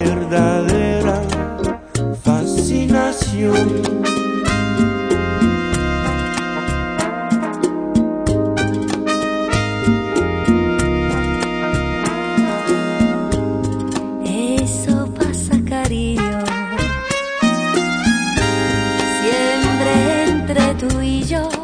verdadera fascinación. Eso pasa, cariño, siempre entre tú y yo.